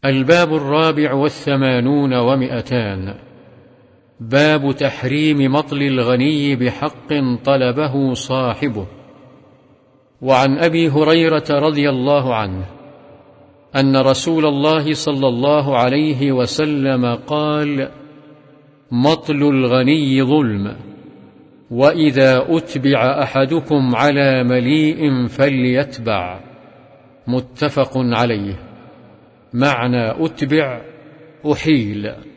الباب 84 باب تحريم مطل الغني بحق طلبه صاحبه. وعن أبي هريرة رضي الله عنه أن رسول الله صلى الله عليه وسلم قال: مطل الغني ظلم، وإذا أتبع أحدكم على مليء فليتبع. متفق عليه. معنى أتبع: أحيل.